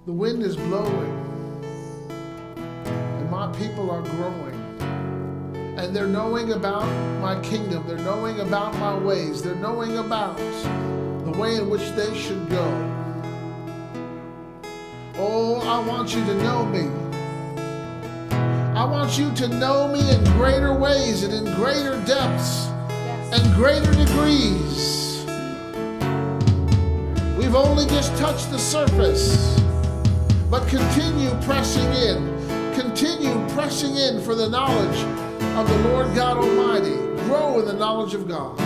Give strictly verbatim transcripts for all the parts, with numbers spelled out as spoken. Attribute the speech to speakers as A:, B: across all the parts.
A: The wind is blowing, and my people are growing. And they're knowing about my kingdom. They're knowing about my ways. They're knowing about the way in which they should go. Oh, I want you to know me. I want you to know me in greater ways and in greater depths and greater degrees. We've only just touched the surface, but continue pressing in. Continue pressing in for the knowledge of the Lord God Almighty. Grow in the knowledge of God.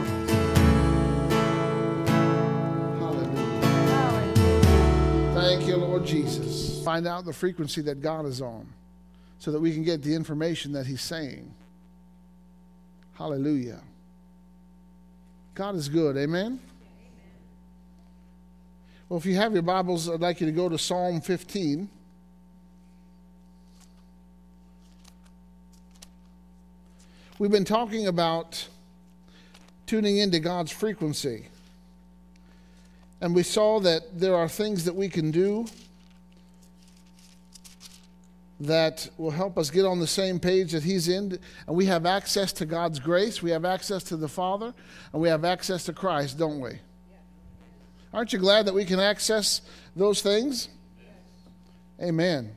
A: Hallelujah. Hallelujah. Thank you, Lord Jesus. Find out the frequency that God is on so that we can get the information that he's saying. Hallelujah. God is good. Amen? Amen. Well, if you have your Bibles, I'd like you to go to Psalm fifteen. We've been talking about tuning into God's frequency. And we saw that there are things that we can do that will help us get on the same page that he's in. And we have access to God's grace. We have access to the Father. And we have access to Christ, don't we? Aren't you glad that we can access those things? Amen.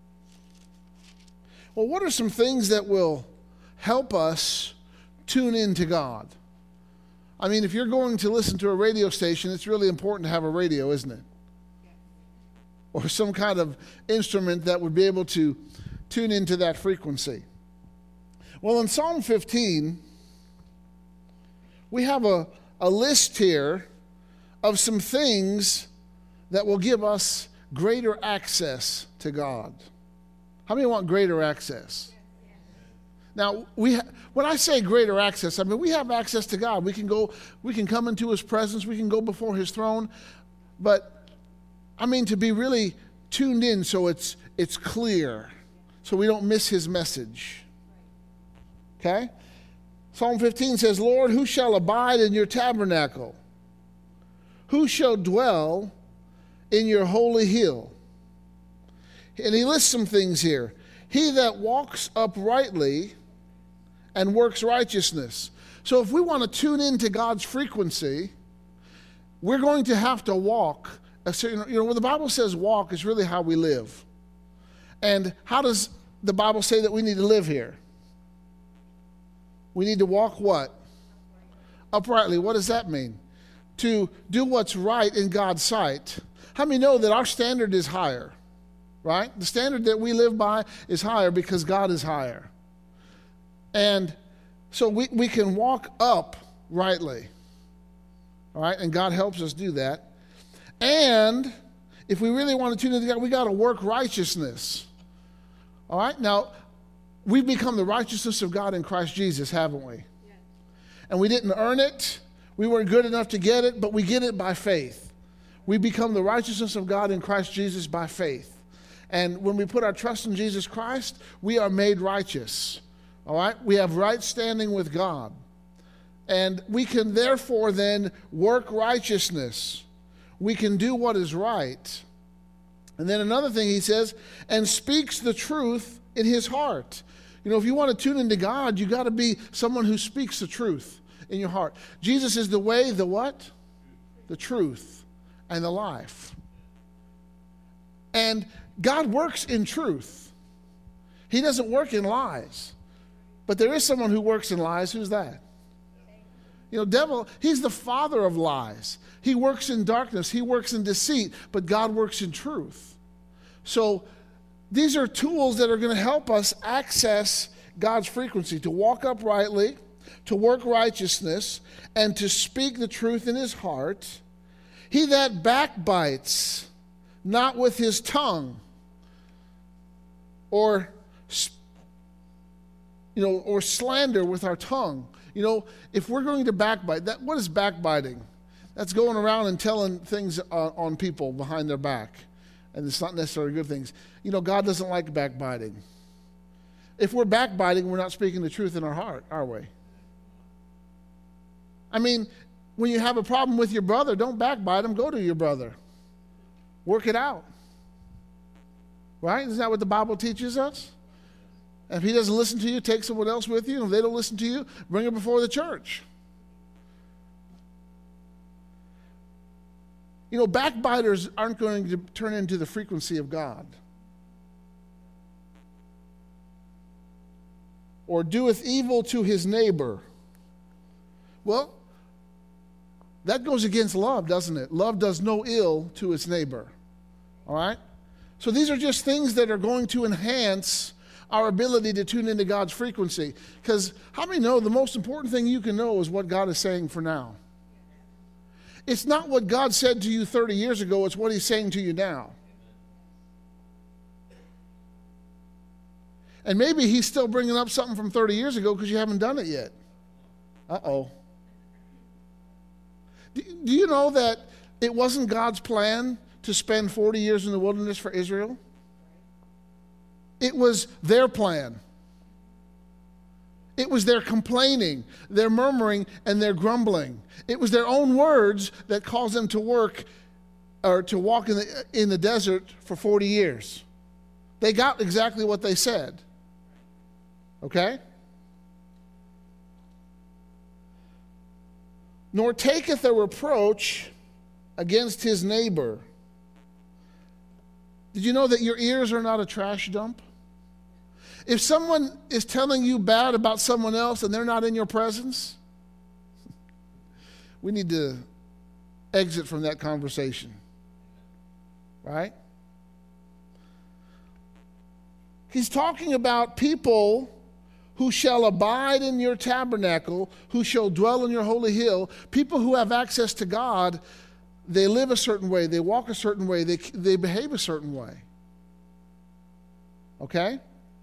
A: Well, what are some things that will help us tune into God? I mean, if you're going to listen to a radio station, it's really important to have a radio, isn't it? Or some kind of instrument that would be able to tune into that frequency. Well, in Psalm fifteen, we have a, a list here of some things that will give us greater access to God. How many want greater access? Now, we ha- when I say greater access, I mean we have access to God. We can go, we can come into his presence, we can go before his throne, but I mean to be really tuned in so it's it's clear, so we don't miss his message. Okay? Psalm fifteen says, Lord, who shall abide in your tabernacle? Who shall dwell in your holy hill? And he lists some things here. He that walks uprightly and works righteousness. So if we want to tune into God's frequency, we're going to have to walk. You know, when the Bible says walk, it's really how we live. And how does the Bible say that we need to live here? We need to walk what? Uprightly. What does that mean? To do what's right in God's sight. How many know that our standard is higher? Right? The standard that we live by is higher because God is higher. And so we, we can walk up rightly. All right? And God helps us do that. And if we really want to tune into God, we got to work righteousness. All right? Now, we've become the righteousness of God in Christ Jesus, haven't we? Yeah. And we didn't earn it. We weren't good enough to get it, but we get it by faith. We become the righteousness of God in Christ Jesus by faith. And when we put our trust in Jesus Christ, we are made righteous. All right? We have right standing with God. And we can therefore then work righteousness. We can do what is right. And then another thing he says, and speaks the truth in his heart. You know, if you want to tune into God, you got to be someone who speaks the truth in your heart. Jesus is the way, the what? The truth and the life. And God works in truth. He doesn't work in lies. But there is someone who works in lies. Who's that? You know, devil, he's the father of lies. He works in darkness. He works in deceit. But God works in truth. So these are tools that are going to help us access God's frequency, to walk uprightly, to work righteousness, and to speak the truth in his heart. He that backbites, not with his tongue, or you know, or slander with our tongue. You know, if we're going to backbite, that what is backbiting? That's going around and telling things uh, on people behind their back, and it's not necessarily good things. You know, God doesn't like backbiting. If we're backbiting, we're not speaking the truth in our heart, are we? I mean, when you have a problem with your brother, don't backbite him. Go to your brother. Work it out. Right? Isn't that what the Bible teaches us? If he doesn't listen to you, take someone else with you. And if they don't listen to you, bring it before the church. You know, backbiters aren't going to turn into the frequency of God. Or doeth evil to his neighbor. Well, that goes against love, doesn't it? Love does no ill to its neighbor. All right? So these are just things that are going to enhance our ability to tune into God's frequency. Because how many know the most important thing you can know is what God is saying for now? It's not what God said to you thirty years ago, it's what he's saying to you now. And maybe he's still bringing up something from thirty years ago because you haven't done it yet. Uh-oh. Do, do you know that it wasn't God's plan to spend forty years in the wilderness for Israel? It was their plan. It was their complaining, their murmuring, and their grumbling. It was their own words that caused them to work or to walk in the, in the desert for forty years. They got exactly what they said. Okay? Nor taketh a reproach against his neighbor. Did you know that your ears are not a trash dump? If someone is telling you bad about someone else and they're not in your presence, we need to exit from that conversation. Right? He's talking about people who shall abide in your tabernacle, who shall dwell in your holy hill. People who have access to God, they live a certain way, they walk a certain way, they, they behave a certain way. Okay?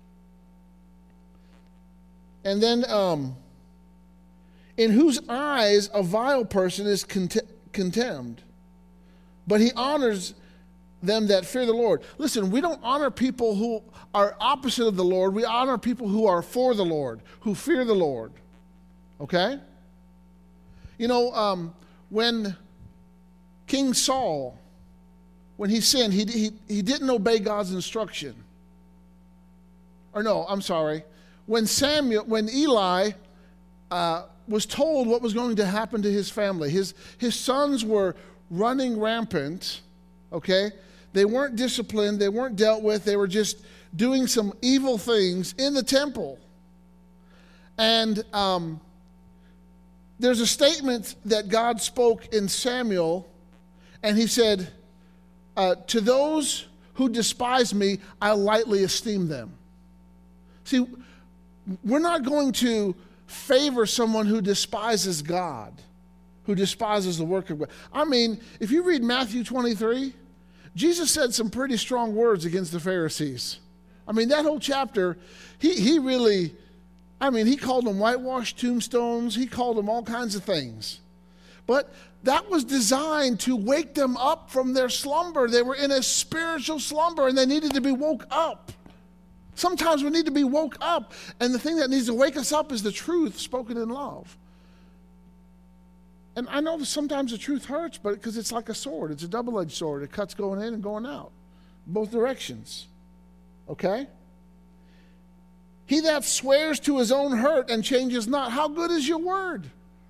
A: And then, um, in whose eyes a vile person is cont- contemned, but he honors them that fear the Lord. Listen, we don't honor people who are opposite of the Lord. We honor people who are for the Lord, who fear the Lord. Okay? You know, um, when King Saul, when he sinned, he, he, he didn't obey God's instruction. Or no, I'm sorry. When Samuel, when Eli uh, was told what was going to happen to his family, his, his sons were running rampant, okay? They weren't disciplined, they weren't dealt with, they were just doing some evil things in the temple. And um, there's a statement that God spoke in Samuel, and he said, uh, to those who despise me, I lightly esteem them. See, we're not going to favor someone who despises God, who despises the work of God. I mean, if you read Matthew twenty-three, Jesus said some pretty strong words against the Pharisees. I mean, that whole chapter, he, he really, I mean, he called them whitewashed tombstones. He called them all kinds of things. But that was designed to wake them up from their slumber. They were in a spiritual slumber, and they needed to be woke up. Sometimes we need to be woke up, and the thing that needs to wake us up is the truth spoken in love. And I know that sometimes the truth hurts, but because it's like a sword. It's a double-edged sword. It cuts going in and going out, both directions. Okay? He that swears to his own hurt and changes not, how good is your word?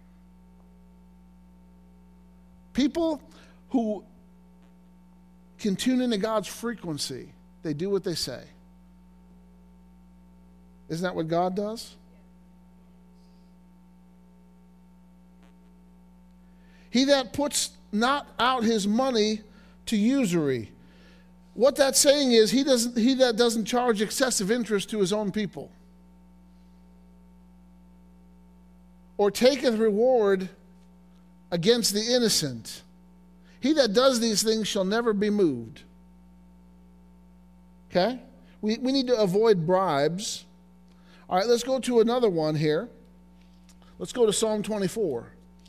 A: People who can tune into God's frequency, they do what they say. Isn't that what God does? He that puts not out his money to usury. What that's saying is he doesn't he that doesn't charge excessive interest to his own people. Or taketh reward against the innocent. He that does these things shall never be moved. Okay? We we need to avoid bribes. All right, let's go to another one here. Let's go to Psalm twenty-four.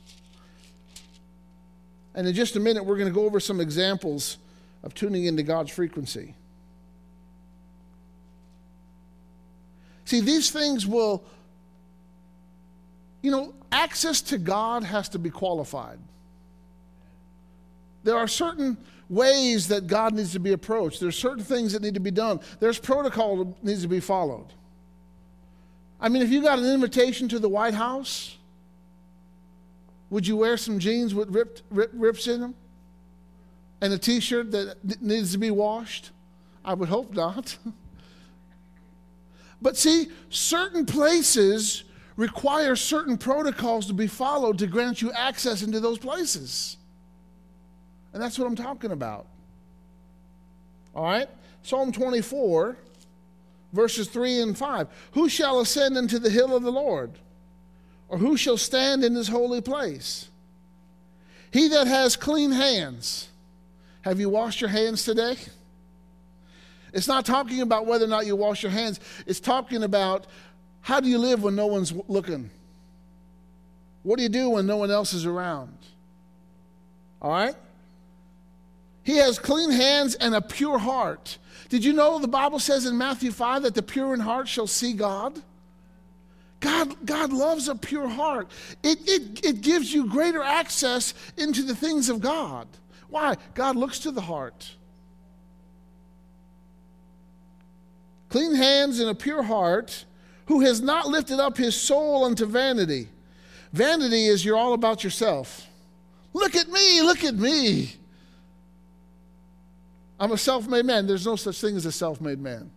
A: And in just a minute, we're going to go over some examples of tuning into God's frequency. See, these things will, you know, access to God has to be qualified. There are certain ways that God needs to be approached. There's certain things that need to be done. There's protocol that needs to be followed. I mean, if you got an invitation to the White House, would you wear some jeans with ripped, rip, rips in them? And a t-shirt that needs to be washed? I would hope not. But see, certain places require certain protocols to be followed to grant you access into those places. And that's what I'm talking about. All right? Psalm twenty-four, verses three and five. Who shall ascend into the hill of the Lord? Or who shall stand in his holy place? He that has clean hands. Have you washed your hands today? It's not talking about whether or not you wash your hands. It's talking about how do you live when no one's looking? What do you do when no one else is around? All right? He has clean hands and a pure heart. Did you know the Bible says in Matthew five that the pure in heart shall see God? God, God loves a pure heart. It, it, it gives you greater access into the things of God. Why? God looks to the heart. Clean hands and a pure heart, who has not lifted up his soul unto vanity. Vanity is you're all about yourself. Look at me, look at me. I'm a self-made man. There's no such thing as a self-made man.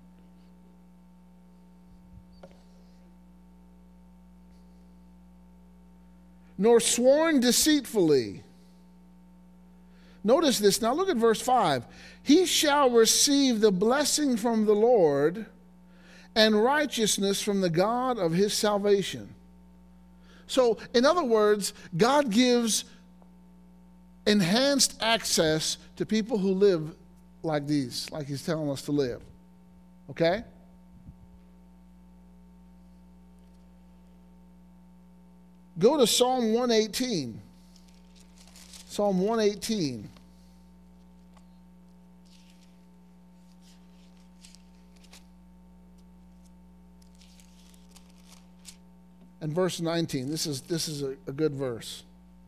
A: Nor sworn deceitfully. Notice this. Now look at verse five. He shall receive the blessing from the Lord and righteousness from the God of his salvation. So, in other words, God gives enhanced access to people who live like these, like he's telling us to live. Okay? Go to Psalm one eighteen. Psalm one eighteen. And verse nineteen. This is, this is a, a good verse.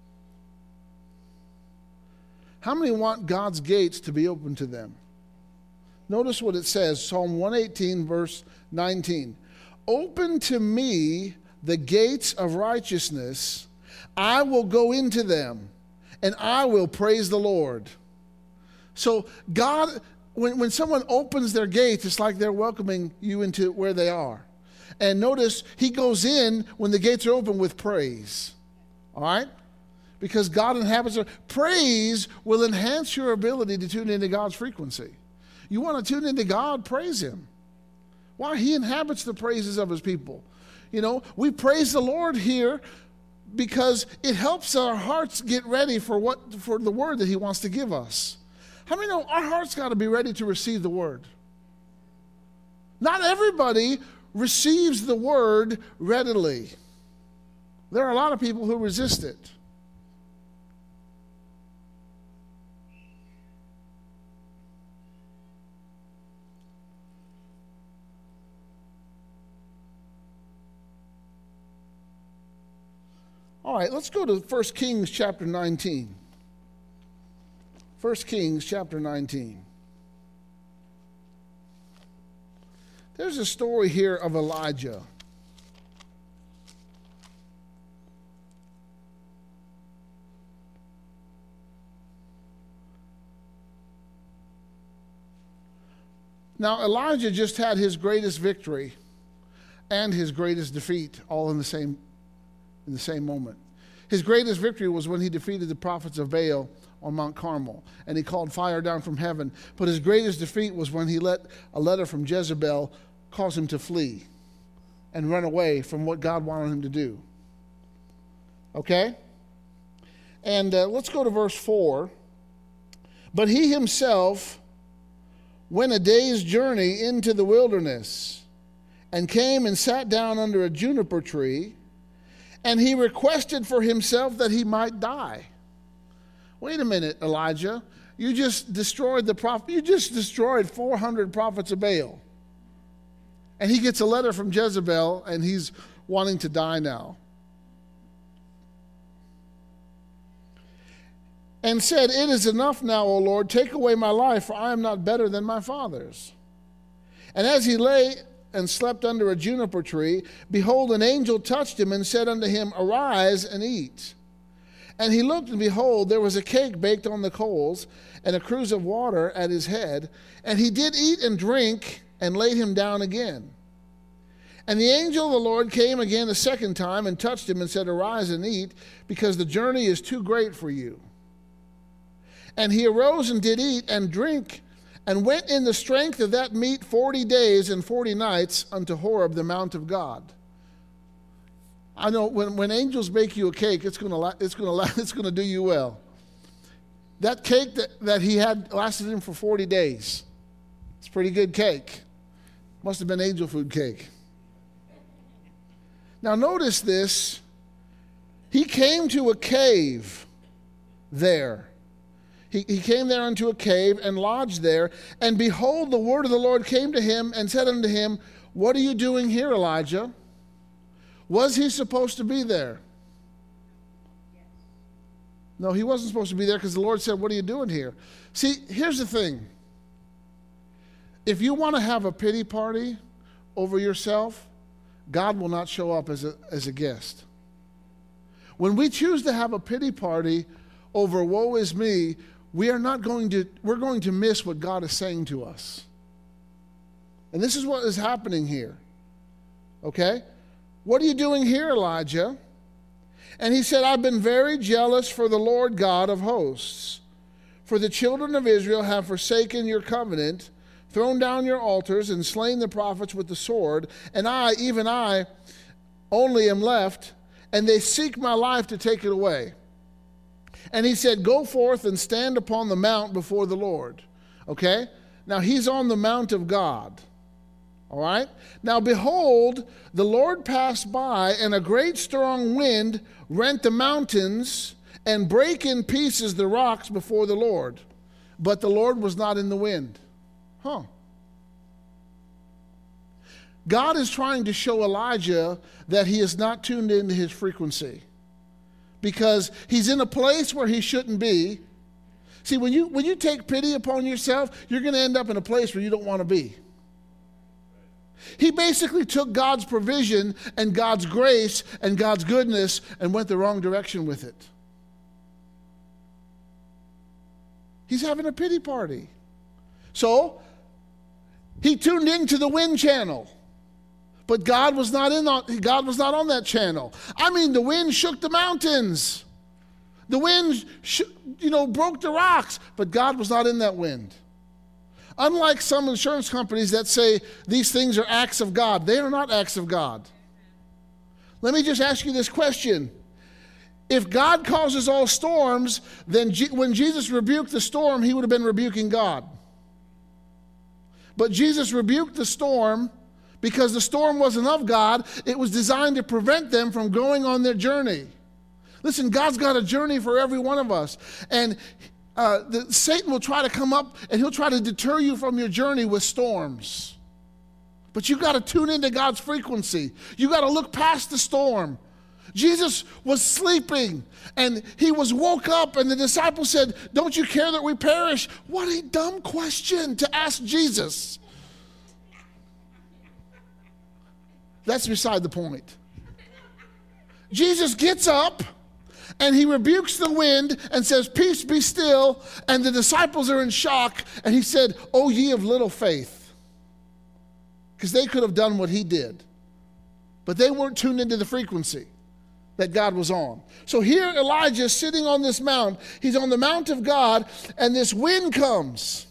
A: How many want God's gates to be open to them? Notice what it says, Psalm one eighteen, verse nineteen. Open to me the gates of righteousness. I will go into them, and I will praise the Lord. So God, when, when someone opens their gates, it's like they're welcoming you into where they are. And notice, he goes in when the gates are open with praise. All right? Because God inhabits our praise will enhance your ability to tune into God's frequency. You want to tune into God, praise him. Why? He inhabits the praises of his people. You know, we praise the Lord here because it helps our hearts get ready for what for the word that he wants to give us. How many know our hearts got to be ready to receive the word? Not everybody receives the word readily. There are a lot of people who resist it. All right, let's go to First Kings chapter nineteen. First Kings chapter nineteen. There's a story here of Elijah. Now, Elijah just had his greatest victory and his greatest defeat all in the same in the same moment. His greatest victory was when he defeated the prophets of Baal on Mount Carmel, and he called fire down from heaven. But his greatest defeat was when he let a letter from Jezebel cause him to flee and run away from what God wanted him to do. Okay? And uh, let's go to verse four. But he himself went a day's journey into the wilderness and came and sat down under a juniper tree, and he requested for himself that he might die. Wait a minute, Elijah. You just destroyed the prophet. You just destroyed four hundred prophets of Baal. And he gets a letter from Jezebel, and he's wanting to die now. and said, "It is enough now, O Lord, take away my life, for I am not better than my fathers." And as he lay and slept under a juniper tree, behold, an angel touched him and said unto him, "Arise and eat." And he looked, and behold, there was a cake baked on the coals, and a cruse of water at his head. And he did eat and drink, and laid him down again. And the angel of the Lord came again a second time, and touched him, and said, "Arise and eat, because the journey is too great for you." And he arose and did eat and drink, and went in the strength of that meat forty days and forty nights unto Horeb, the mount of God. I know when, when angels bake you a cake, it's going to it's going to it's going to do you well. That cake that, that he had lasted him for forty days. It's a pretty good cake. Must have been angel food cake. Now notice this. He came to a cave there. He, he came there unto a cave and lodged there. And behold, the word of the Lord came to him and said unto him, "What are you doing here, Elijah?" Was he supposed to be there? No, he wasn't supposed to be there, because the Lord said, "What are you doing here?" See, here's the thing. If you want to have a pity party over yourself, God will not show up as a, as a guest. When we choose to have a pity party over woe is me, we are not going to, we're going to miss what God is saying to us. And this is what is happening here. Okay? "What are you doing here, Elijah?" And he said, "I've been very jealous for the Lord God of hosts. For the children of Israel have forsaken your covenant, thrown down your altars, and slain the prophets with the sword. And I, even I, only am left, and they seek my life to take it away." And he said, "Go forth and stand upon the mount before the Lord." Okay? Now he's on the mount of God. All right? "Now behold, the Lord passed by, and a great strong wind rent the mountains and brake in pieces the rocks before the Lord. But the Lord was not in the wind." Huh. God is trying to show Elijah that he is not tuned into his frequency, because he's in a place where he shouldn't be. See, when you when you take pity upon yourself, you're going to end up in a place where you don't want to be. He basically took God's provision and God's grace and God's goodness and went the wrong direction with it. He's having a pity party. So, he tuned into the wind channel. But God was not in on, God was not on that channel. I mean, the wind shook the mountains. The wind, sh- you know, broke the rocks, but God was not in that wind. Unlike some insurance companies that say these things are acts of God, they are not acts of God. Let me just ask you this question. If God causes all storms, then G- when Jesus rebuked the storm, he would have been rebuking God. But Jesus rebuked the storm because the storm wasn't of God. It was designed to prevent them from going on their journey. Listen, God's got a journey for every one of us. And uh, the, Satan will try to come up and he'll try to deter you from your journey with storms. But you got to tune into God's frequency. You got to look past the storm. Jesus was sleeping and he was woke up, and the disciples said, "Don't you care that we perish?" What a dumb question to ask Jesus. That's beside the point. Jesus gets up and he rebukes the wind and says, "Peace, be still." And the disciples are in shock. And he said, "O ye of little faith." Because they could have done what he did. But they weren't tuned into the frequency that God was on. So here Elijah is sitting on this mount. He's on the mount of God, and this wind comes.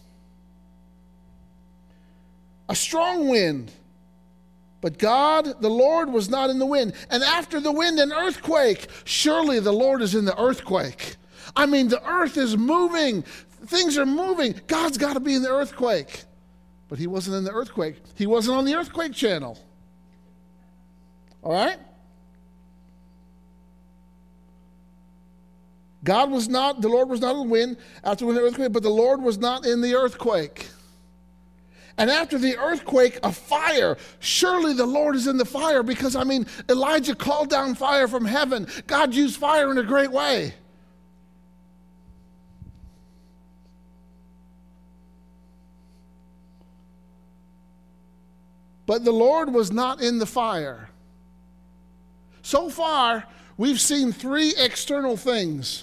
A: A strong wind. But God, the Lord, was not in the wind. And after the wind, an earthquake. Surely the Lord is in the earthquake. I mean, the earth is moving. Things are moving. God's got to be in the earthquake. But he wasn't in the earthquake. He wasn't on the earthquake channel. All right? God was not, the Lord was not in the wind after the earthquake, but the Lord was not in the earthquake. And after the earthquake, a fire. Surely the Lord is in the fire, because, I mean, Elijah called down fire from heaven. God used fire in a great way. but the Lord was not in the fire. So far, we've seen three external things.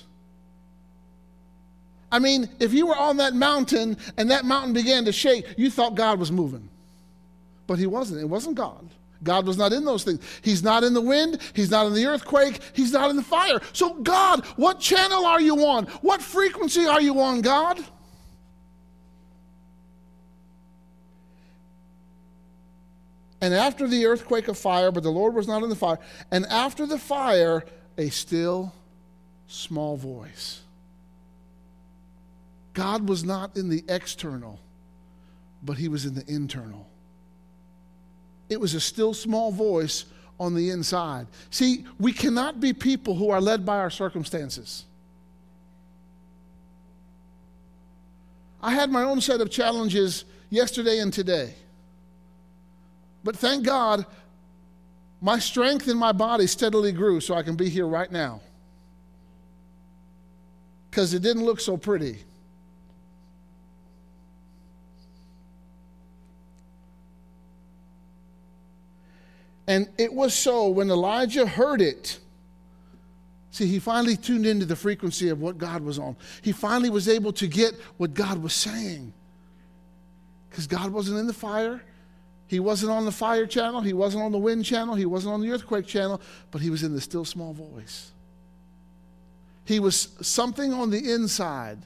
A: I mean, if you were on that mountain and that mountain began to shake, you thought God was moving. But he wasn't. It wasn't God. God was not in those things. He's not in the wind. He's not in the earthquake. He's not in the fire. So God, what channel are you on? What frequency are you on, God? And after the earthquake of fire, but the Lord was not in the fire, and after the fire, a still small voice. God was not in the external, but he was in the internal. It was a still small voice on the inside. See, we cannot be people who are led by our circumstances. I had my own set of challenges yesterday and today. But thank God, my strength in my body steadily grew so I can be here right now. Because it didn't look so pretty. And it was so when Elijah heard it. See, he finally tuned into the frequency of what God was on. He finally was able to get what God was saying. Because God wasn't in the fire. He wasn't on the fire channel. He wasn't on the wind channel. He wasn't on the earthquake channel. But he was in the still small voice. He was something on the inside.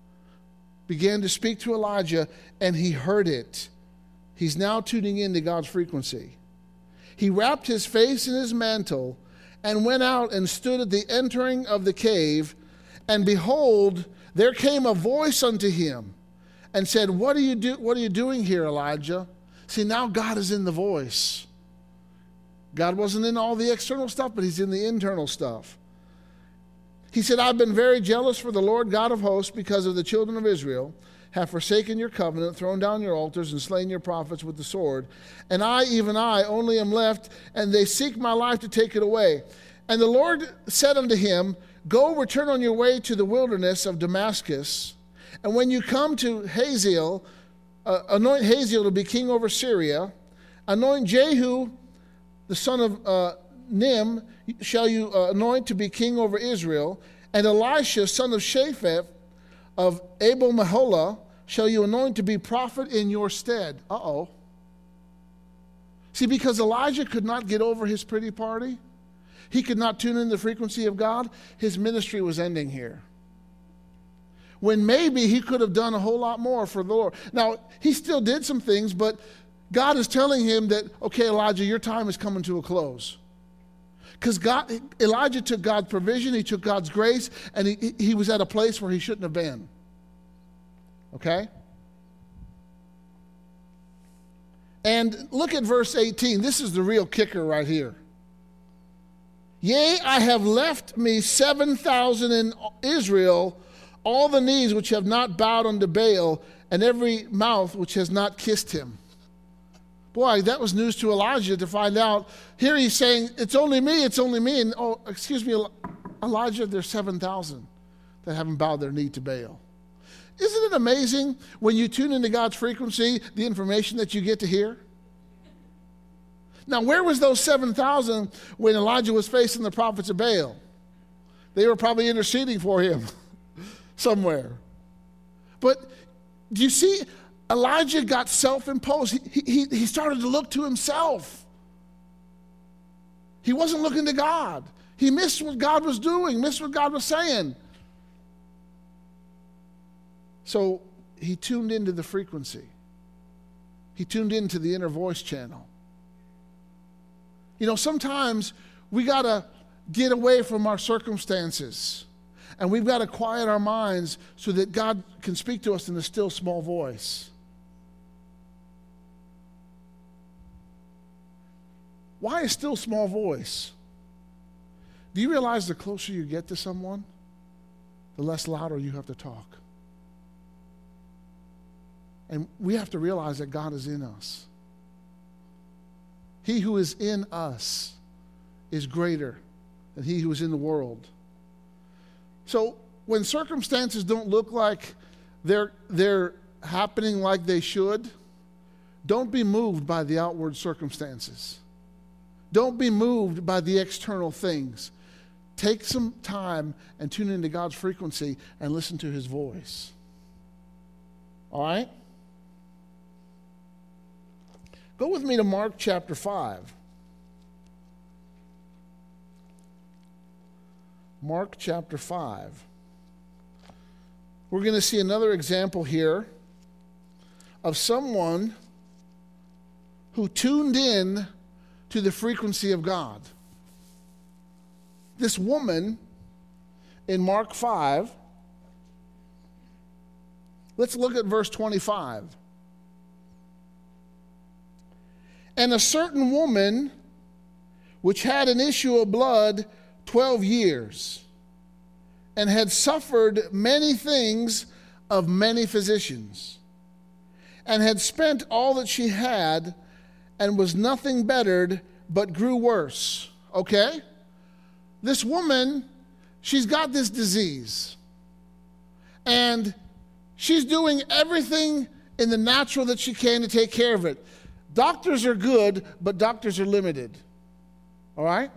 A: Began to speak to Elijah, and he heard it. He's now tuning into God's frequency. He wrapped his face in his mantle and went out and stood at the entering of the cave. And behold, there came a voice unto him and said, What are you do? What are you doing here, Elijah? See, now God is in the voice. God wasn't in all the external stuff, but he's in the internal stuff. He said, I've been very jealous for the Lord God of hosts because of the children of Israel, have forsaken your covenant, thrown down your altars, and slain your prophets with the sword. And I, even I, only am left, and they seek my life to take it away. And the Lord said unto him, Go, return on your way to the wilderness of Damascus, and when you come to Hazael, uh, anoint Hazael to be king over Syria, anoint Jehu, the son of uh, Nim, shall you uh, anoint to be king over Israel, and Elisha, son of Shaphat, of Abel Meholah, shall you anoint to be prophet in your stead. Uh-oh. See, because Elijah could not get over his pretty party, he could not tune in the frequency of God, his ministry was ending here. When maybe he could have done a whole lot more for the Lord. Now, he still did some things, but God is telling him that, okay, Elijah, your time is coming to a close. Because God, Elijah took God's provision, he took God's grace, and he, he was at a place where he shouldn't have been. Okay? And look at verse eighteen. This is the real kicker right here. Yea, I have left me seven thousand in Israel, all the knees which have not bowed unto Baal, and every mouth which has not kissed him. Boy, that was news to Elijah to find out. Here he's saying, it's only me, it's only me. And, oh, excuse me, Elijah, there's seven thousand that haven't bowed their knee to Baal. Isn't it amazing when you tune into God's frequency, the information that you get to hear? Now, where was those seven thousand when Elijah was facing the prophets of Baal? They were probably interceding for him somewhere. But do you see, Elijah got self-imposed. He, he, he started to look to himself. He wasn't looking to God. He missed what God was doing, missed what God was saying. So he tuned into the frequency. He tuned into the inner voice channel. You know, sometimes we got to get away from our circumstances. And we've got to quiet our minds so that God can speak to us in a still small voice. Why a still small voice? Do you realize the closer you get to someone, the less louder you have to talk? And we have to realize that God is in us. He who is in us is greater than he who is in the world. So when circumstances don't look like they're, they're happening like they should, don't be moved by the outward circumstances. Don't be moved by the external things. Take some time and tune into God's frequency and listen to his voice. All right? Go with me to Mark chapter five. Mark chapter five. We're going to see another example here of someone who tuned in to the frequency of God. This woman in Mark five, let's look at verse twenty-five. And a certain woman which had an issue of blood twelve years, and had suffered many things of many physicians, and had spent all that she had, and was nothing bettered, but grew worse. Okay? This woman, she's got this disease. And she's doing everything in the natural that she can to take care of it. Doctors are good, but doctors are limited. All right?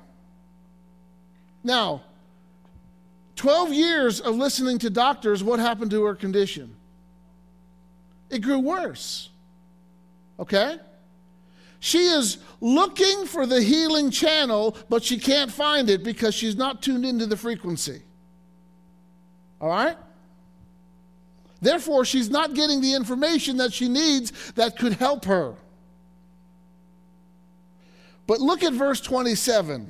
A: Now, twelve years of listening to doctors, what happened to her condition? It grew worse. Okay? She is looking for the healing channel, but she can't find it because she's not tuned into the frequency. All right? Therefore, she's not getting the information that she needs that could help her. But look at verse twenty-seven.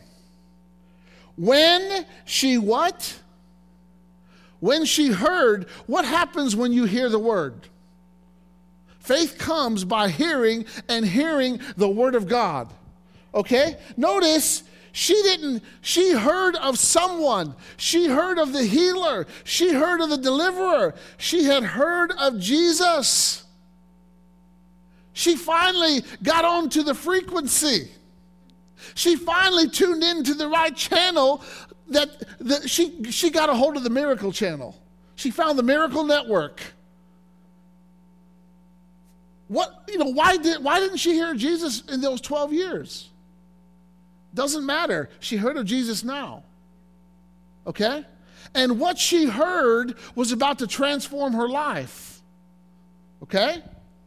A: When she what? When she heard, what happens when you hear the word? Faith comes by hearing, and hearing the word of God. Okay? Notice, she didn't, she heard of someone. She heard of the healer. She heard of the deliverer. She had heard of Jesus. She finally got onto the frequency. She finally tuned into the right channel. That, that she, she got a hold of the miracle channel. She found the miracle network. What, you know, why did why didn't she hear Jesus in those twelve years? Doesn't matter. She heard of Jesus now. Okay? And what she heard was about to transform her life. Okay?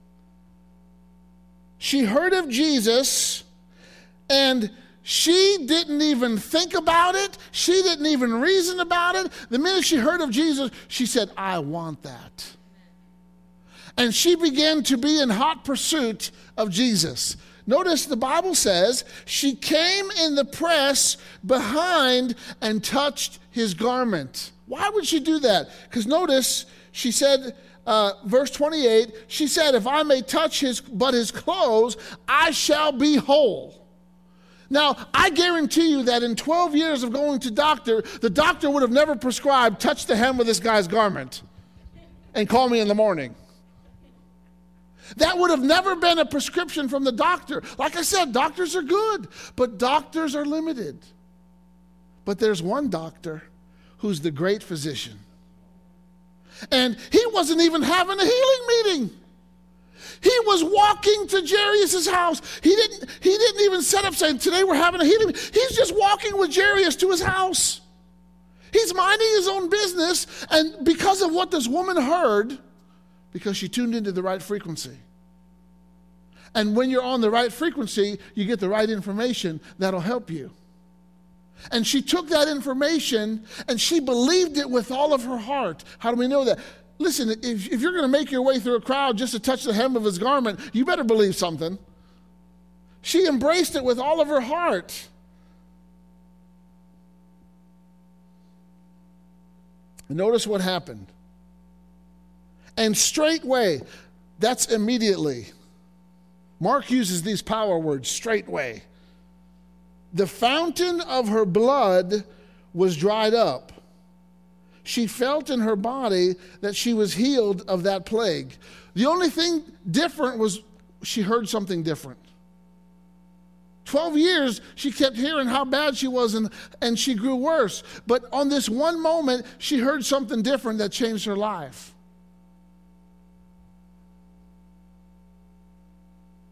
A: She heard of Jesus, and she didn't even think about it. She didn't even reason about it. The minute she heard of Jesus, she said, I want that. And she began to be in hot pursuit of Jesus. Notice the Bible says she came in the press behind and touched his garment. Why would she do that? Because notice she said, uh, verse twenty-eight, she said, if I may touch his but his clothes, I shall be whole. Now, I guarantee you that in twelve years of going to doctor, the doctor would have never prescribed, touch the hem of this guy's garment and call me in the morning. That would have never been a prescription from the doctor. Like I said, doctors are good, but doctors are limited. But there's one doctor who's the great physician. And he wasn't even having a healing meeting. He was walking to Jairus' house. He didn't, he didn't even set up saying, today we're having a healing meeting. He's just walking with Jairus to his house. He's minding his own business, and because of what this woman heard, because she tuned into the right frequency. And when you're on the right frequency, you get the right information that'll help you. And she took that information and she believed it with all of her heart. How do we know that? Listen, if, if you're going to make your way through a crowd just to touch the hem of his garment, you better believe something. She embraced it with all of her heart. And notice what happened. And straightway, that's immediately. Mark uses these power words, straightway. The fountain of her blood was dried up. She felt in her body that she was healed of that plague. The only thing different was she heard something different. Twelve years, she kept hearing how bad she was, and, and she grew worse. But on this one moment, she heard something different that changed her life.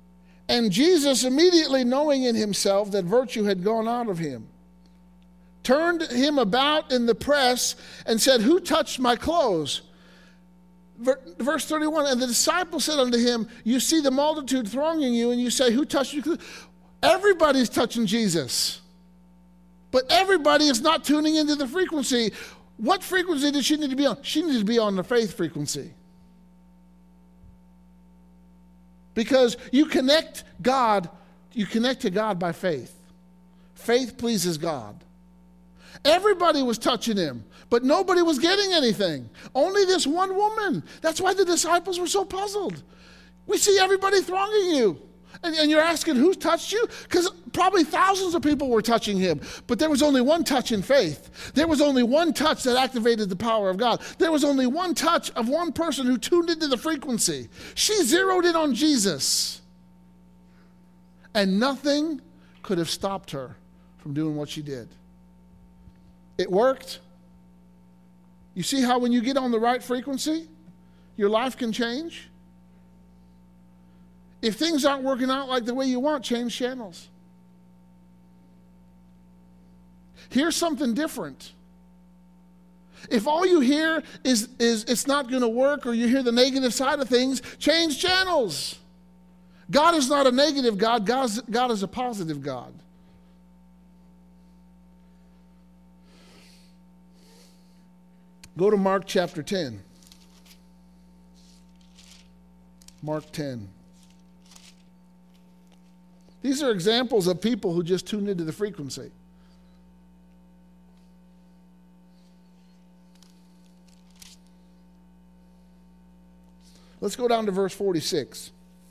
A: And Jesus, immediately knowing in himself that virtue had gone out of him, turned him about in the press and said, who touched my clothes? Verse thirty-one, and the disciples said unto him, you see the multitude thronging you, and you say, who touched you? Everybody's touching Jesus. But everybody is not tuning into the frequency. What frequency does she need to be on? She needs to be on the faith frequency. Because you connect God, you connect to God by faith. Faith pleases God. Everybody was touching him, but nobody was getting anything. Only this one woman. That's why the disciples were so puzzled. We see everybody thronging you. And, and you're asking, who's touched you? Because probably thousands of people were touching him. But there was only one touch in faith. There was only one touch that activated the power of God. There was only one touch of one person who tuned into the frequency. She zeroed in on Jesus. And nothing could have stopped her from doing what she did. It worked. You see how when you get on the right frequency, your life can change? If things aren't working out like the way you want, change channels. Hear something different. If all you hear is, is it's not going to work, or you hear the negative side of things, change channels. God is not a negative God. God's, God is a positive God. Go to Mark chapter ten. Mark ten. These are examples of people who just tuned into the frequency. Let's go down to verse forty-six.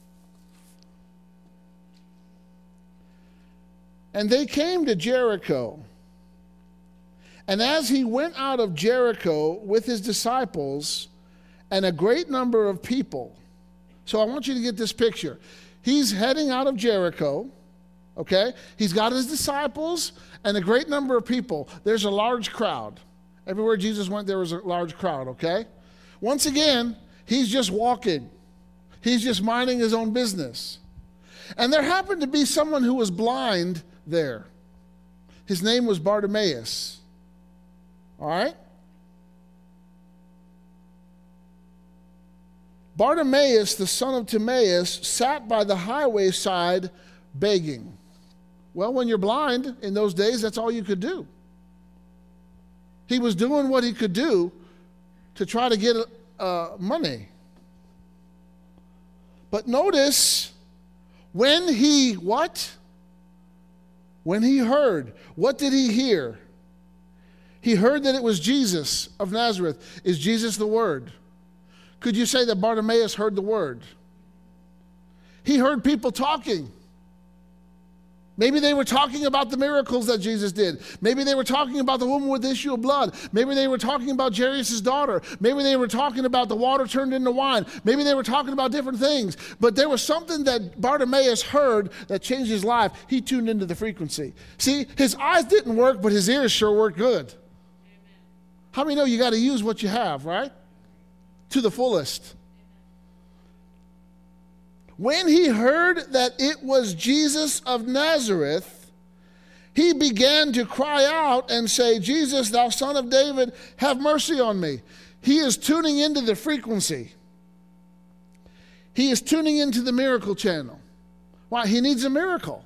A: And they came to Jericho. And as he went out of Jericho with his disciples and a great number of people. So I want you to get this picture. He's heading out of Jericho, okay? He's got his disciples and a great number of people. There's a large crowd. Everywhere Jesus went, there was a large crowd, okay? Once again, he's just walking. He's just minding his own business. And there happened to be someone who was blind there. His name was Bartimaeus. All right? Bartimaeus, the son of Timaeus, sat by the highway side begging. Well, when you're blind in those days, that's all you could do. He was doing what he could do to try to get uh, money. But notice, when he, what? When he heard, what did he hear? He heard that it was Jesus of Nazareth. Is Jesus the Word? Could you say that Bartimaeus heard the Word? He heard people talking. Maybe they were talking about the miracles that Jesus did. Maybe they were talking about the woman with the issue of blood. Maybe they were talking about Jairus' daughter. Maybe they were talking about the water turned into wine. Maybe they were talking about different things. But there was something that Bartimaeus heard that changed his life. He tuned into the frequency. See, his eyes didn't work, but his ears sure worked good. Amen. How many know you got to use what you have, right? To the fullest. When he heard that it was Jesus of Nazareth, he began to cry out and say, Jesus, thou son of David, have mercy on me. He is tuning into the frequency. He is tuning into the miracle channel. Why? He needs a miracle.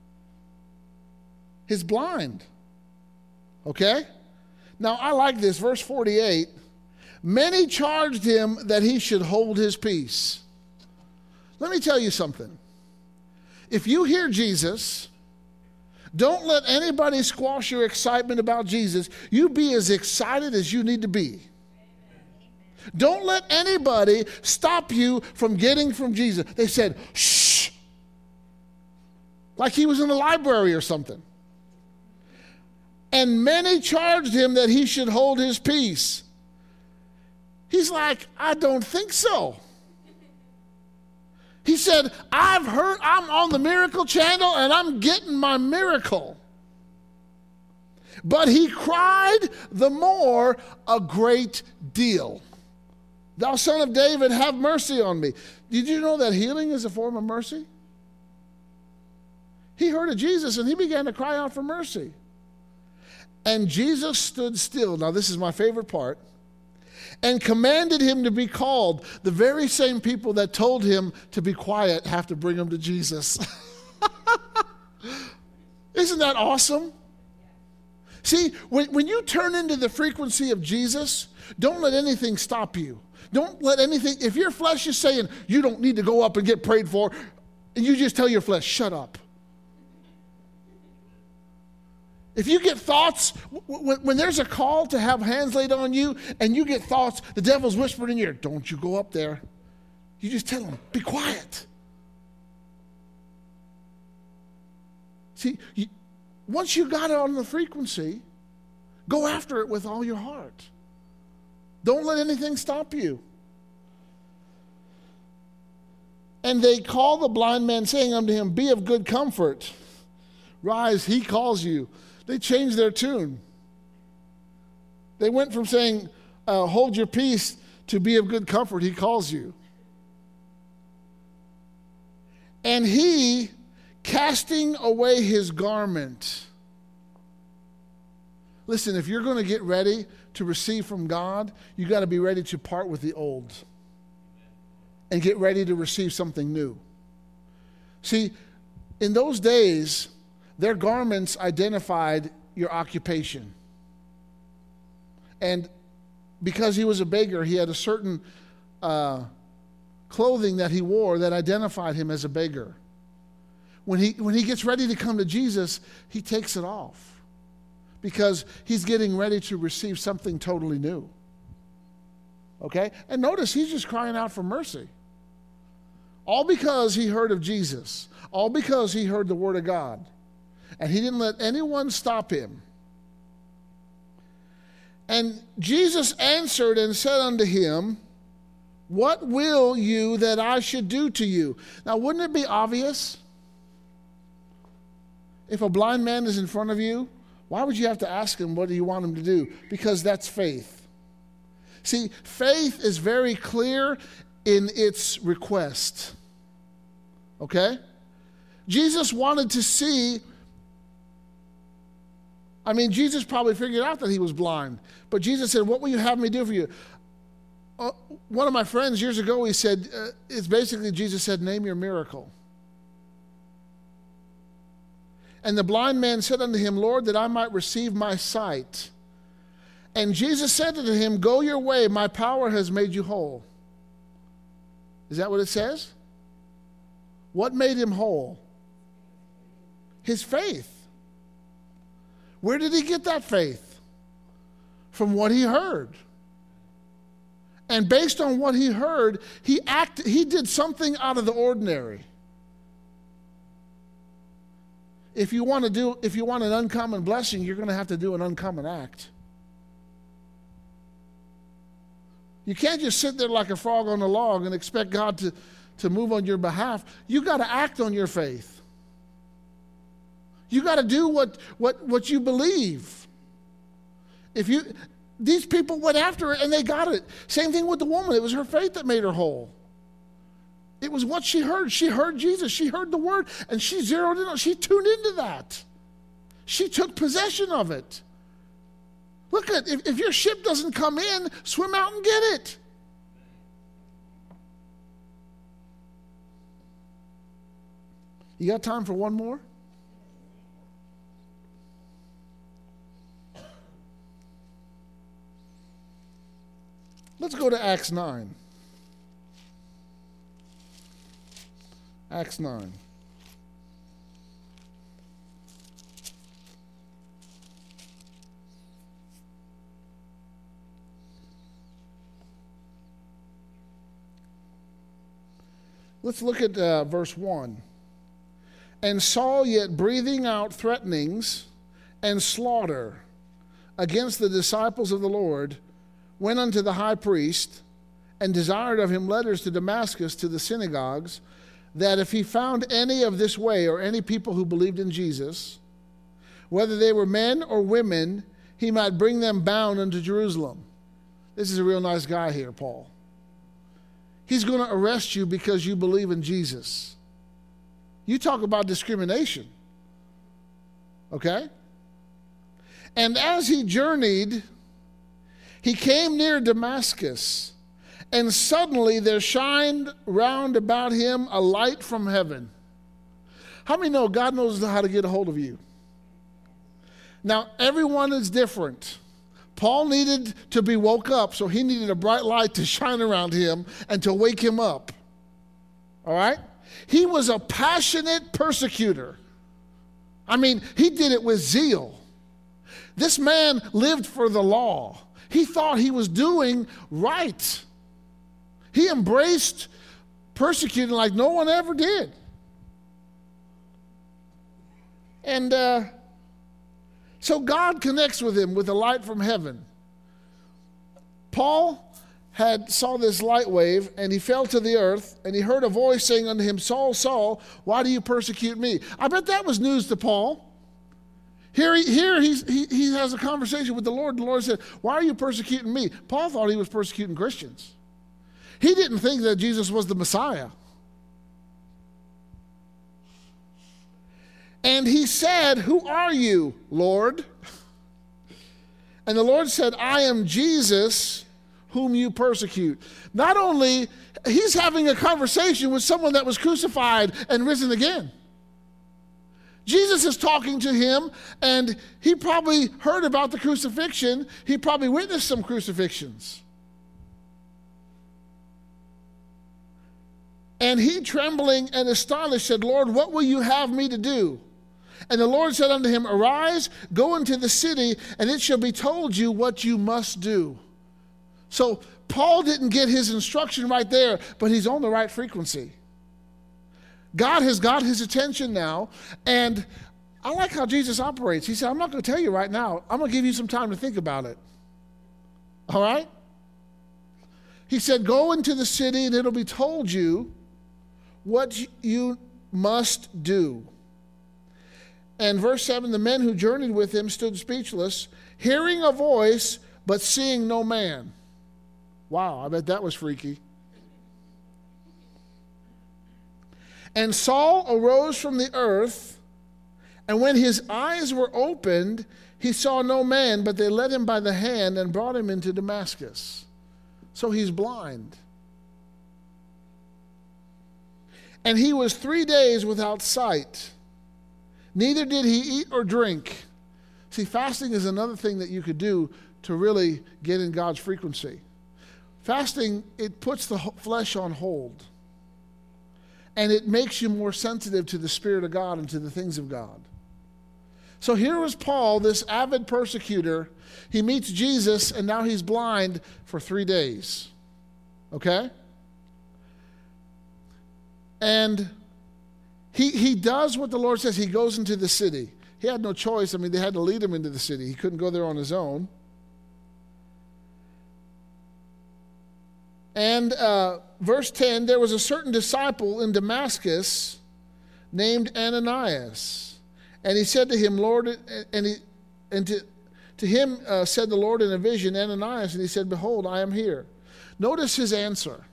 A: He's blind. Okay? Now, I like this. Verse forty-eight. Many charged him that he should hold his peace. Let me tell you something. If you hear Jesus, don't let anybody squash your excitement about Jesus. You be as excited as you need to be. Don't let anybody stop you from getting from Jesus. They said, shh. Like he was in the library or something. And many charged him that he should hold his peace. He's like, I don't think so. He said, I've heard, I'm on the miracle channel and I'm getting my miracle. But he cried the more a great deal. Thou son of David, have mercy on me. Did you know that healing is a form of mercy? He heard of Jesus and he began to cry out for mercy. And Jesus stood still. Now this is my favorite part. And commanded him to be called. The very same people that told him to be quiet have to bring him to Jesus. Isn't that awesome? See, when, when you turn into the frequency of Jesus, don't let anything stop you. Don't let anything, if your flesh is saying you don't need to go up and get prayed for, and you just tell your flesh, shut up. If you get thoughts, when, when there's a call to have hands laid on you and you get thoughts, the devil's whispering in your ear, don't you go up there. You just tell him, be quiet. See, you, once you got it on the frequency, go after it with all your heart. Don't let anything stop you. And they call the blind man, saying unto him, be of good comfort. Rise, he calls you. They changed their tune. They went from saying, uh, hold your peace, to be of good comfort, he calls you. And he, casting away his garment. Listen, if you're going to get ready to receive from God, you got to be ready to part with the old and get ready to receive something new. See, in those days, their garments identified your occupation. And because he was a beggar, he had a certain uh, clothing that he wore that identified him as a beggar. When he, when he gets ready to come to Jesus, he takes it off because he's getting ready to receive something totally new. Okay? And notice, he's just crying out for mercy. All because he heard of Jesus. All because he heard the word of God. And he didn't let anyone stop him. And Jesus answered and said unto him, what will you that I should do to you? Now, wouldn't it be obvious? If a blind man is in front of you, why would you have to ask him what do you want him to do? Because that's faith. See, faith is very clear in its request. Okay? Jesus wanted to see, I mean, Jesus probably figured out that he was blind. But Jesus said, what will you have me do for you? Uh, one of my friends years ago, he said, uh, it's basically, Jesus said, name your miracle. And the blind man said unto him, Lord, that I might receive my sight. And Jesus said unto him, go your way, my power has made you whole. Is that what it says? What made him whole? His faith. Where did he get that faith? From what he heard. And based on what he heard, he acted, he did something out of the ordinary. If you want to do, if you want an uncommon blessing, you're going to have to do an uncommon act. You can't just sit there like a frog on a log and expect God to, to move on your behalf. You got to act on your faith. You got to do what, what, what you believe. If you, these people went after it and they got it. Same thing with the woman. It was her faith that made her whole. It was what she heard. She heard Jesus. She heard the word, and she zeroed in on. She tuned into that. She took possession of it. Look at, if, if your ship doesn't come in, swim out and get it. You got time for one more? Let's go to Acts nine. Acts nine. Let's look at uh, verse one. And Saul, yet breathing out threatenings and slaughter against the disciples of the Lord, went unto the high priest and desired of him letters to Damascus to the synagogues, that if he found any of this way, or any people who believed in Jesus, whether they were men or women, he might bring them bound unto Jerusalem. This is a real nice guy here, Paul. He's going to arrest you because you believe in Jesus. You talk about discrimination. Okay? And as he journeyed, he came near Damascus, and suddenly there shined round about him a light from heaven. How many know God knows how to get a hold of you? Now, everyone is different. Paul needed to be woke up, so he needed a bright light to shine around him and to wake him up. All right? He was a passionate persecutor. I mean, he did it with zeal. This man lived for the law. He thought he was doing right. He embraced persecuting like no one ever did. And uh, so God connects with him with a light from heaven. Paul had saw this light wave, and he fell to the earth, and he heard a voice saying unto him, Saul, Saul, why do you persecute me? I bet that was news to Paul. Here, he, here he's, he, he has a conversation with the Lord. The Lord said, why are you persecuting me? Paul thought he was persecuting Christians. He didn't think that Jesus was the Messiah. And he said, who are you, Lord? And the Lord said, I am Jesus, whom you persecute. Not only, he's having a conversation with someone that was crucified and risen again. Jesus is talking to him, and he probably heard about the crucifixion. He probably witnessed some crucifixions. And he, trembling and astonished, said, Lord, what will you have me to do? And the Lord said unto him, arise, go into the city, and it shall be told you what you must do. So Paul didn't get his instruction right there, but he's on the right frequency. God has got his attention now, and I like how Jesus operates. He said, I'm not going to tell you right now. I'm going to give you some time to think about it. All right? He said, go into the city, and it'll be told you what you must do. And verse seven, the men who journeyed with him stood speechless, hearing a voice, but seeing no man. Wow, I bet that was freaky. And Saul arose from the earth, and when his eyes were opened, he saw no man, but they led him by the hand and brought him into Damascus. So he's blind. And he was three days without sight. Neither did he eat or drink. See, fasting is another thing that you could do to really get in God's frequency. Fasting, it puts the flesh on hold. And it makes you more sensitive to the Spirit of God and to the things of God. So here was Paul, this avid persecutor. He meets Jesus, and now he's blind for three days. Okay? And he, he does what the Lord says. He goes into the city. He had no choice. I mean, they had to lead him into the city. He couldn't go there on his own. And uh, verse ten, there was a certain disciple in Damascus named Ananias. And he said to him, Lord, and, he, and to, to him uh, said the Lord in a vision, Ananias, and he said, behold, I am here. Notice his answer.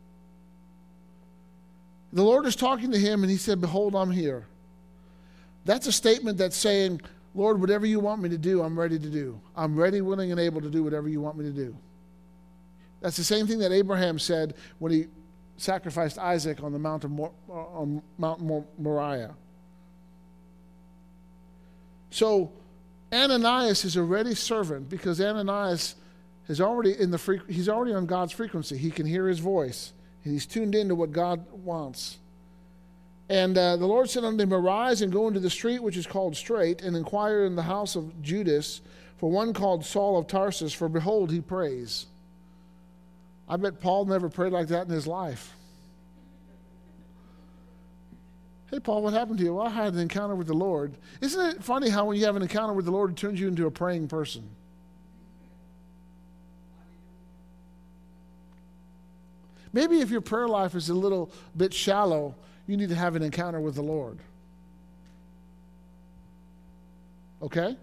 A: The Lord is talking to him, and he said, behold, I'm here. That's a statement that's saying, Lord, whatever you want me to do, I'm ready to do. I'm ready, willing, and able to do whatever you want me to do. That's the same thing that Abraham said when he sacrificed Isaac on the Mount of Mor- on Mount Mor- Moriah. So Ananias is a ready servant because Ananias is already in the fre- he's already on God's frequency. He can hear his voice. He's tuned into what God wants. And uh, the Lord said unto him, arise and go into the street which is called Straight, and inquire in the house of Judas for one called Saul of Tarsus, for behold, he prays. I bet Paul never prayed like that in his life. Hey, Paul, what happened to you? Well, I had an encounter with the Lord. Isn't it funny how when you have an encounter with the Lord, it turns you into a praying person? Maybe if your prayer life is a little bit shallow, you need to have an encounter with the Lord. Okay?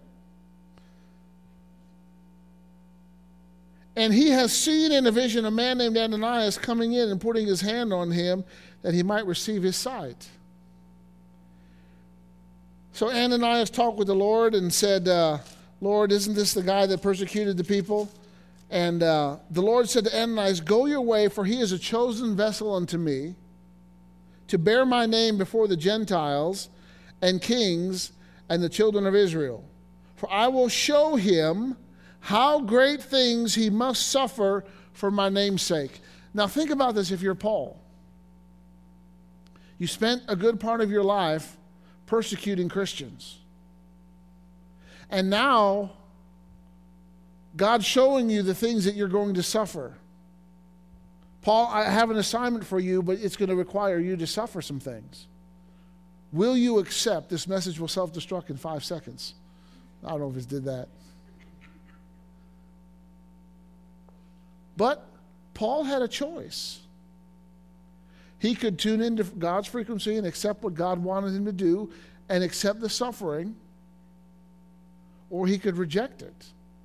A: And he has seen in a vision a man named Ananias coming in and putting his hand on him that he might receive his sight. So Ananias talked with the Lord and said, uh, Lord, isn't this the guy that persecuted the people? And uh, the Lord said to Ananias, go your way, for he is a chosen vessel unto me, to bear my name before the Gentiles and kings and the children of Israel. For I will show him how great things he must suffer for my name's sake. Now think about this if you're Paul. You spent a good part of your life persecuting Christians. And now, God's showing you the things that you're going to suffer. Paul, I have an assignment for you, but it's going to require you to suffer some things. Will you accept this message will self-destruct in five seconds? I don't know if it did that. But Paul had a choice. He could tune into God's frequency and accept what God wanted him to do and accept the suffering, or he could reject it.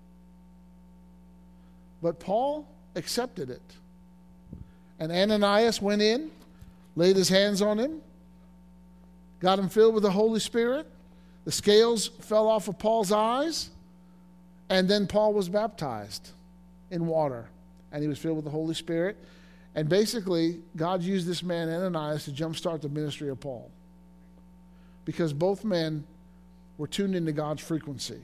A: But Paul accepted it. And Ananias went in, laid his hands on him, got him filled with the Holy Spirit. The scales fell off of Paul's eyes, and then Paul was baptized in water, and he was filled with the Holy Spirit. And basically, God used this man, Ananias, to jumpstart the ministry of Paul, because both men were tuned into God's frequency.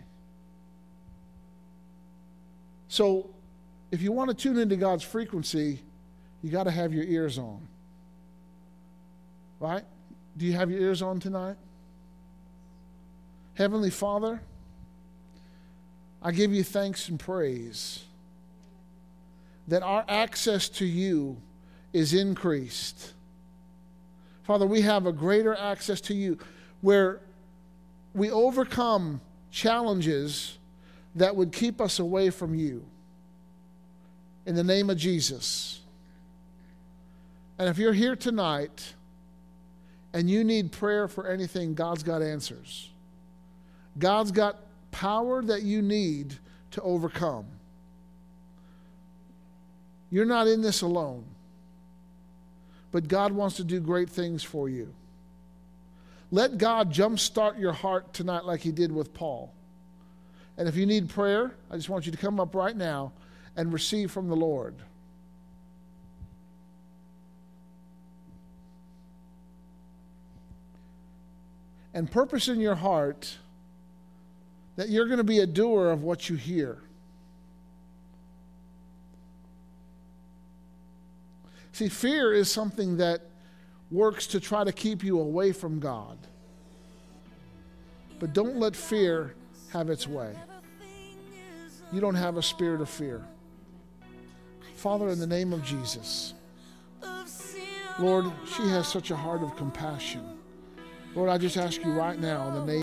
A: So, if you want to tune into God's frequency, you got to have your ears on. Right? Do you have your ears on tonight? Heavenly Father, I give you thanks and praise that our access to you is increased. Father, we have a greater access to you where we overcome challenges that would keep us away from you. In the name of Jesus. And if you're here tonight and you need prayer for anything, God's got answers. God's got power that you need to overcome. You're not in this alone. But God wants to do great things for you. Let God jumpstart your heart tonight like he did with Paul. And if you need prayer, I just want you to come up right now and receive from the Lord. And purpose in your heart that you're going to be a doer of what you hear. See, fear is something that works to try to keep you away from God. But don't let fear have its way. You don't have a spirit of fear. Father, in the name of Jesus, Lord, she has such a heart of compassion. Lord, I just ask you right now in the name